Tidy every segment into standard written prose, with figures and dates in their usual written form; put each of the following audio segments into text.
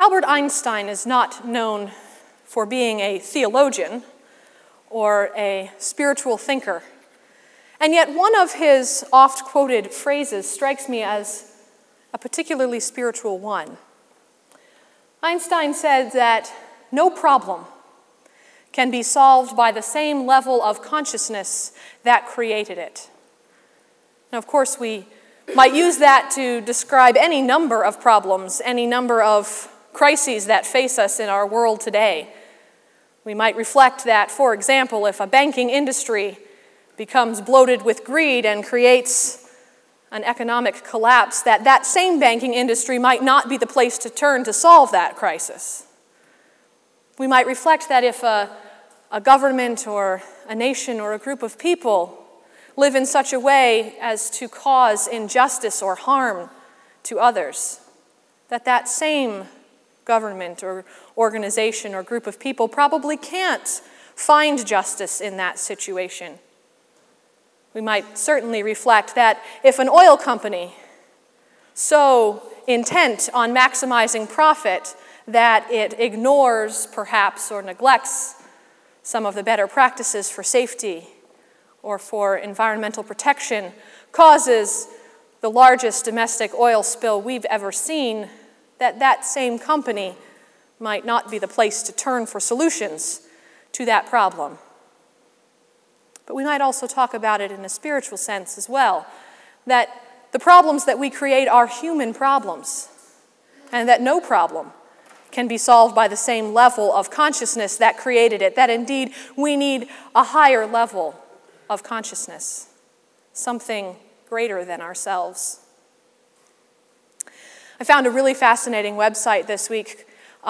Albert Einstein is not known for being a theologian or a spiritual thinker. And yet one of his oft-quoted phrases strikes me as a particularly spiritual one. Einstein said that no problem can be solved by the same level of consciousness that created it. Now, of course, we might use that to describe any number of problems, any number of crises that face us in our world today. We might reflect that, for example, if a banking industry becomes bloated with greed and creates an economic collapse, that same banking industry might not be the place to turn to solve that crisis. We might reflect that if a government or a nation or a group of people live in such a way as to cause injustice or harm to others, that same government or organization or group of people probably can't find justice in that situation. We might certainly reflect that if an oil company so intent on maximizing profit that it ignores, perhaps, or neglects some of the better practices for safety or for environmental protection, causes the largest domestic oil spill we've ever seen, that same company might not be the place to turn for solutions to that problem. But we might also talk about it in a spiritual sense as well, that the problems that we create are human problems, and that no problem can be solved by the same level of consciousness that created it, that indeed we need a higher level of consciousness, something greater than ourselves. I found a really fascinating website this week,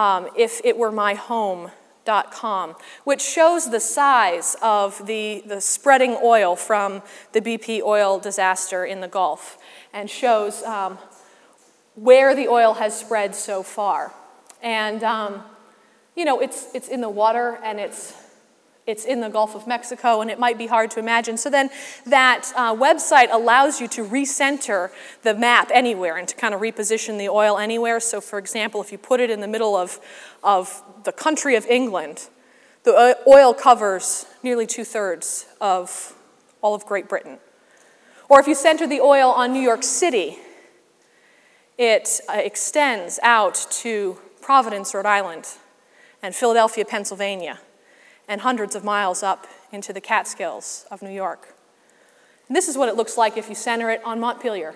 ifitweremyhome.com, which shows the size of the spreading oil from the BP oil disaster in the Gulf, and shows where the oil has spread so far. And, it's in the water, and it's in the Gulf of Mexico, and it might be hard to imagine. So then that website allows you to recenter the map anywhere and to kind of reposition the oil anywhere. So for example, if you put it in the middle of the country of England, the oil covers nearly 2/3 of all of Great Britain. Or if you center the oil on New York City, it extends out to Providence, Rhode Island, and Philadelphia, Pennsylvania, and hundreds of miles up into the Catskills of New York. And this is what it looks like if you center it on Montpelier.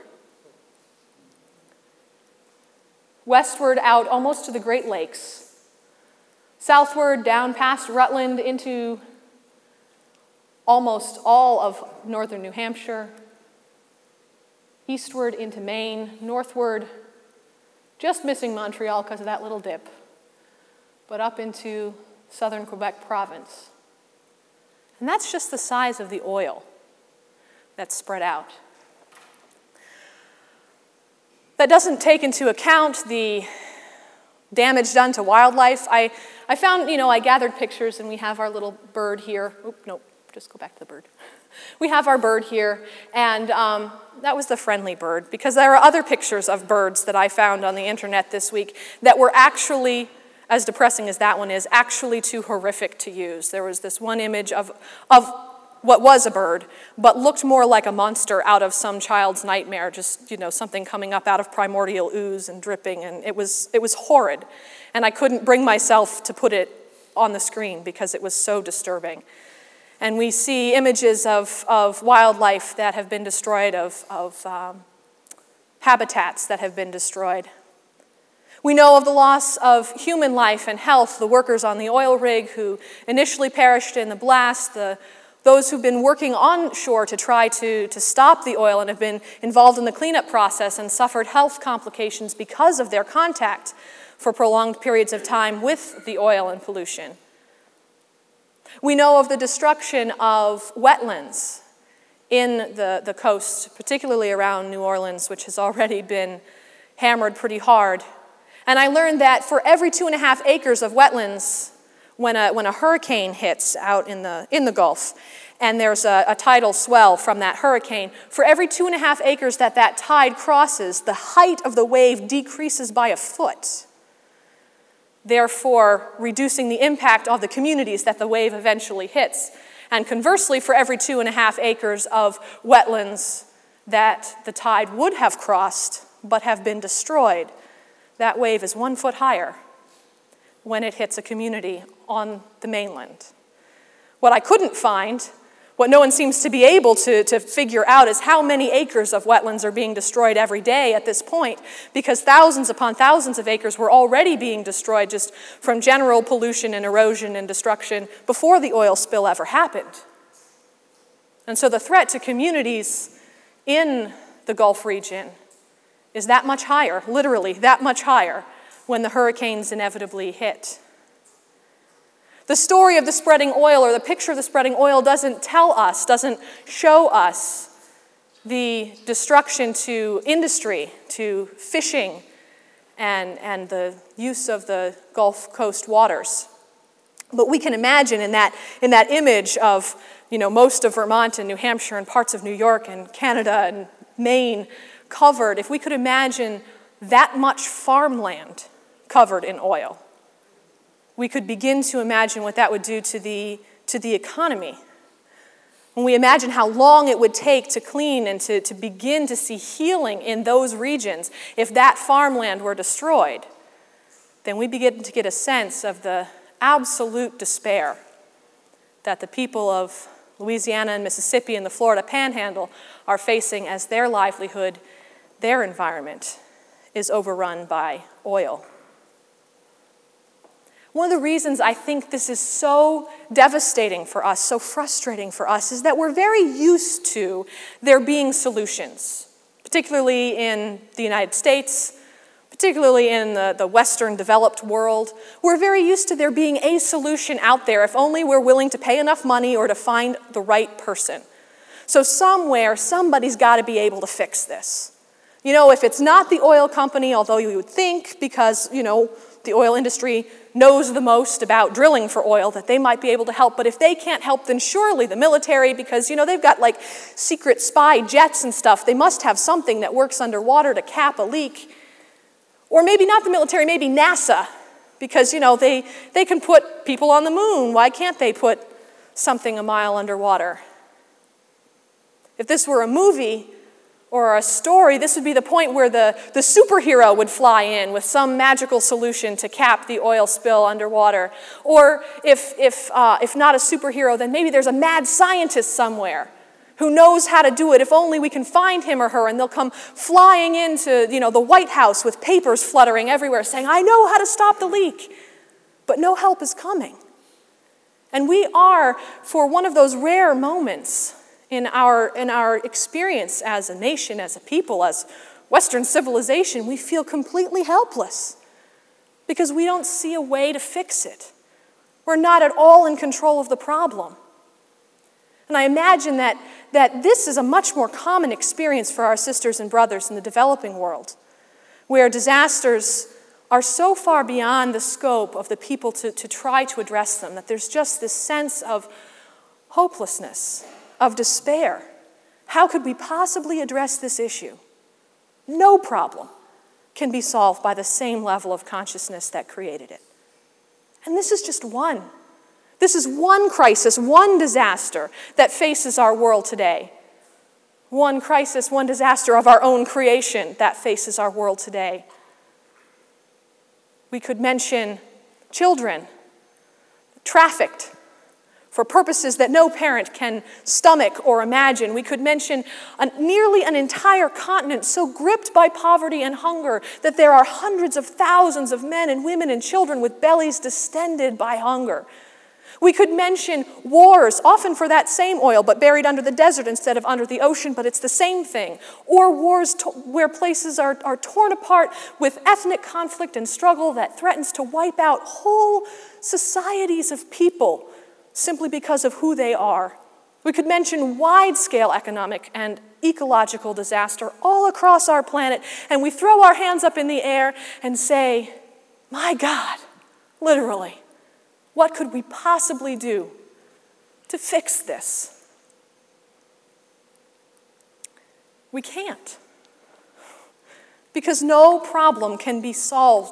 Westward out almost to the Great Lakes. Southward down past Rutland into almost all of northern New Hampshire. Eastward into Maine. Northward, just missing Montreal because of that little dip, but up into southern Quebec province. And that's just the size of the oil that's spread out. That doesn't take into account the damage done to wildlife. I found, I gathered pictures, and we have our little bird here. Just go back to the bird. We have our bird here, and that was the friendly bird, because there are other pictures of birds that I found on the internet this week that were actually, as depressing as that one is, actually too horrific to use. There was this one image of what was a bird, but looked more like a monster out of some child's nightmare, just, something coming up out of primordial ooze and dripping, and it was horrid. And I couldn't bring myself to put it on the screen because it was so disturbing. And we see images of wildlife that have been destroyed, of habitats that have been destroyed. We know of the loss of human life and health, the workers on the oil rig who initially perished in the blast, those who've been working onshore to try to stop the oil and have been involved in the cleanup process and suffered health complications because of their contact for prolonged periods of time with the oil and pollution. We know of the destruction of wetlands in the coast, particularly around New Orleans, which has already been hammered pretty hard. And I learned that for every 2.5 acres of wetlands, when a hurricane hits out in the Gulf, and there's a tidal swell from that hurricane, for every 2.5 acres that tide crosses, the height of the wave decreases by 1 foot. therefore reducing the impact of the communities that the wave eventually hits. And conversely, for every 2.5 acres of wetlands that the tide would have crossed but have been destroyed, that wave is 1 foot higher when it hits a community on the mainland. What I couldn't find, what no one seems to be able to figure out, is how many acres of wetlands are being destroyed every day at this point, because thousands upon thousands of acres were already being destroyed just from general pollution and erosion and destruction before the oil spill ever happened. And so the threat to communities in the Gulf region is that much higher, literally that much higher, when the hurricanes inevitably hit. The story of the spreading oil, or the picture of the spreading oil, doesn't tell us, doesn't show us the destruction to industry, to fishing, and the use of the Gulf Coast waters. But we can imagine in that image of, most of Vermont and New Hampshire and parts of New York and Canada and Maine covered, if we could imagine that much farmland covered in oil, we could begin to imagine what that would do to the economy. When we imagine how long it would take to clean and to begin to see healing in those regions if that farmland were destroyed, then we begin to get a sense of the absolute despair that the people of Louisiana and Mississippi and the Florida Panhandle are facing as their livelihood, their environment, is overrun by oil. One of the reasons I think this is so devastating for us, so frustrating for us, is that we're very used to there being solutions, particularly in the United States, particularly in the Western developed world. We're very used to there being a solution out there if only we're willing to pay enough money or to find the right person. So somewhere, somebody's got to be able to fix this. If it's not the oil company, although you would think, because, the oil industry knows the most about drilling for oil, that they might be able to help. But if they can't help, then surely the military, because, they've got like secret spy jets and stuff. They must have something that works underwater to cap a leak. Or maybe not the military, maybe NASA, because, they can put people on the moon. Why can't they put something a mile underwater? If this were a movie or a story, this would be the point where the superhero would fly in with some magical solution to cap the oil spill underwater. Or if not a superhero, then maybe there's a mad scientist somewhere who knows how to do it. If only we can find him or her, and they'll come flying into the White House with papers fluttering everywhere saying, "I know how to stop the leak." But no help is coming. And we are, for one of those rare moments in our experience as a nation, as a people, as Western civilization, we feel completely helpless because we don't see a way to fix it. We're not at all in control of the problem. And I imagine that this is a much more common experience for our sisters and brothers in the developing world, where disasters are so far beyond the scope of the people to try to address them, that there's just this sense of hopelessness, of despair. How could we possibly address this issue? No problem can be solved by the same level of consciousness that created it. And this is just one. This is one crisis, one disaster that faces our world today. One crisis, one disaster of our own creation that faces our world today. We could mention children trafficked for purposes that no parent can stomach or imagine. We could mention nearly an entire continent so gripped by poverty and hunger that there are hundreds of thousands of men and women and children with bellies distended by hunger. We could mention wars, often for that same oil, but buried under the desert instead of under the ocean, but it's the same thing. Or wars where places are torn apart with ethnic conflict and struggle that threatens to wipe out whole societies of people simply because of who they are. We could mention wide-scale economic and ecological disaster all across our planet, and we throw our hands up in the air and say, "My God," literally. What could we possibly do to fix this? We can't. Because no problem can be solved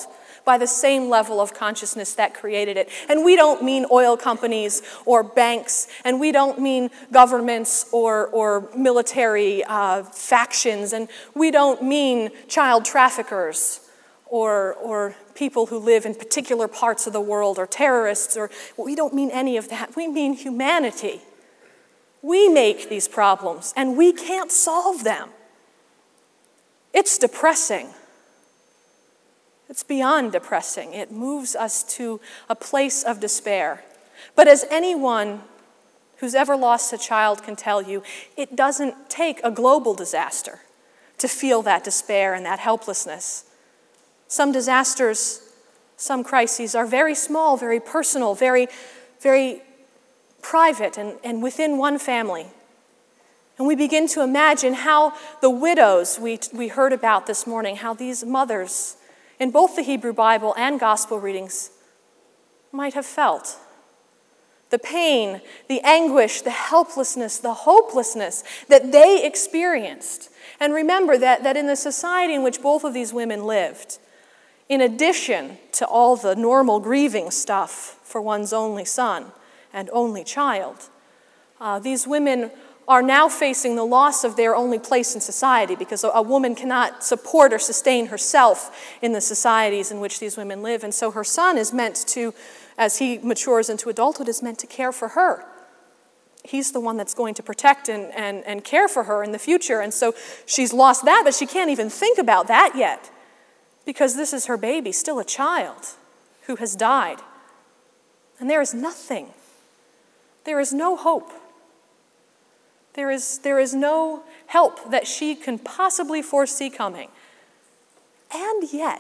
by the same level of consciousness that created it. And we don't mean oil companies or banks, and we don't mean governments or military factions, and we don't mean child traffickers or people who live in particular parts of the world, or terrorists, or we don't mean any of that. We mean humanity. We make these problems, and we can't solve them. It's depressing. It's beyond depressing. It moves us to a place of despair. But as anyone who's ever lost a child can tell you, it doesn't take a global disaster to feel that despair and that helplessness. Some disasters, some crises are very small, very personal, very, very private and within one family. And we begin to imagine how the widows we heard about this morning, how these mothers in both the Hebrew Bible and gospel readings might have felt. The pain, the anguish, the helplessness, the hopelessness that they experienced. And remember that in the society in which both of these women lived, in addition to all the normal grieving stuff for one's only son and only child, these women are now facing the loss of their only place in society, because a woman cannot support or sustain herself in the societies in which these women live. And so her son is meant to, as he matures into adulthood, is meant to care for her. He's the one that's going to protect and care for her in the future. And so she's lost that, but she can't even think about that yet, because this is her baby, still a child, who has died. And there is nothing. There is no hope. There is no help that she can possibly foresee coming. And yet,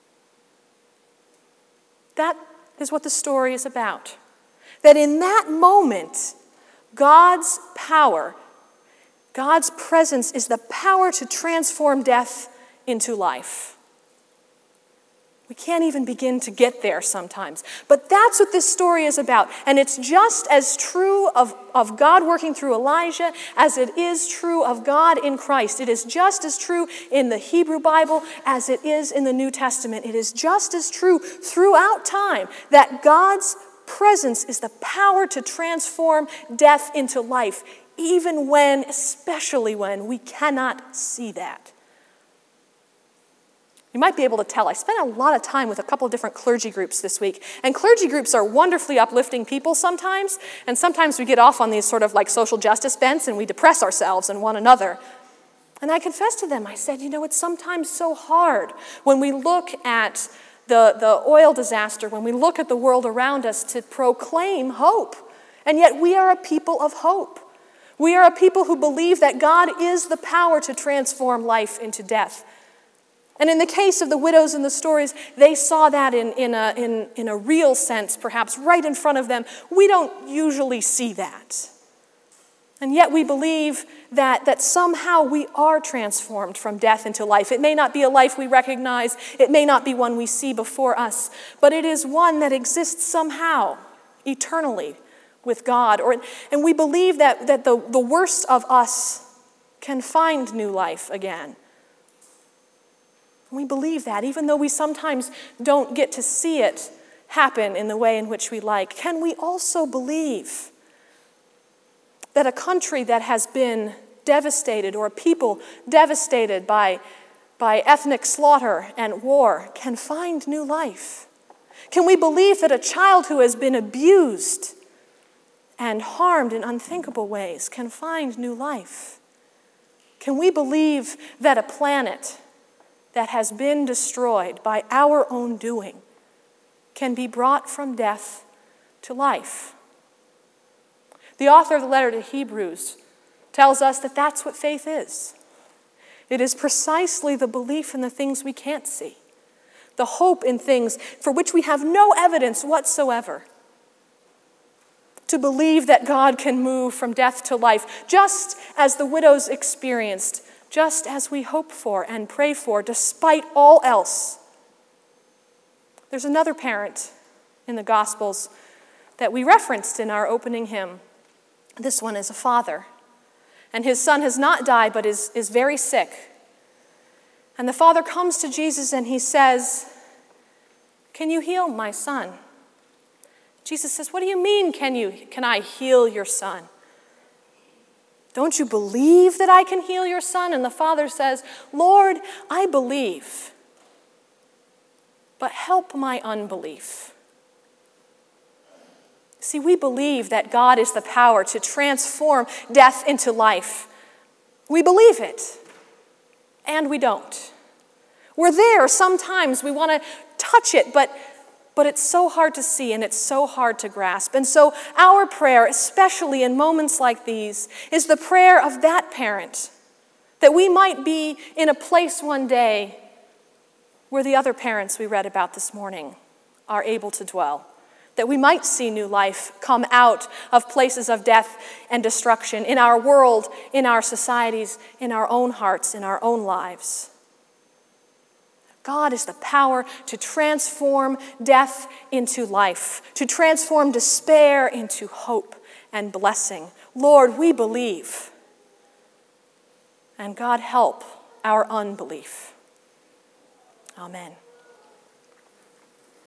that is what the story is about. That in that moment, God's power, God's presence is the power to transform death into life. We can't even begin to get there sometimes. But that's what this story is about. And it's just as true of God working through Elijah as it is true of God in Christ. It is just as true in the Hebrew Bible as it is in the New Testament. It is just as true throughout time that God's presence is the power to transform death into life, even when, especially when, we cannot see that. You might be able to tell, I spent a lot of time with a couple of different clergy groups this week. And clergy groups are wonderfully uplifting people sometimes. And sometimes we get off on these sort of like social justice bents and we depress ourselves and one another. And I confessed to them, I said, it's sometimes so hard when we look at the oil disaster, when we look at the world around us, to proclaim hope. And yet we are a people of hope. We are a people who believe that God is the power to transform life into death. And in the case of the widows in the stories, they saw that in a real sense, perhaps right in front of them. We don't usually see that. And yet we believe that somehow we are transformed from death into life. It may not be a life we recognize. It may not be one we see before us. But it is one that exists somehow, eternally, with God. And we believe that the worst of us can find new life again. We believe that, even though we sometimes don't get to see it happen in the way in which we like. Can we also believe that a country that has been devastated, or a people devastated by ethnic slaughter and war, can find new life? Can we believe that a child who has been abused and harmed in unthinkable ways can find new life? Can we believe that a planet that has been destroyed by our own doing can be brought from death to life? The author of the letter to Hebrews tells us that that's what faith is. It is precisely the belief in the things we can't see, the hope in things for which we have no evidence whatsoever. To believe that God can move from death to life, just as the widows experienced, just as we hope for and pray for, despite all else. There's another parent in the Gospels that we referenced in our opening hymn. This one is a father. And his son has not died, but is very sick. And the father comes to Jesus and he says, Can you heal my son? Jesus says, what do you mean, can I heal your son? Don't you believe that I can heal your son? And the father says, Lord, I believe, but help my unbelief. See, we believe that God is the power to transform death into life. We believe it, and we don't. We're there sometimes, we want to touch it, but it's so hard to see and it's so hard to grasp. And so our prayer, especially in moments like these, is the prayer of that parent, that we might be in a place one day where the other parents we read about this morning are able to dwell, that we might see new life come out of places of death and destruction in our world, in our societies, in our own hearts, in our own lives. God is the power to transform death into life, to transform despair into hope and blessing. Lord, we believe. And God, help our unbelief. Amen.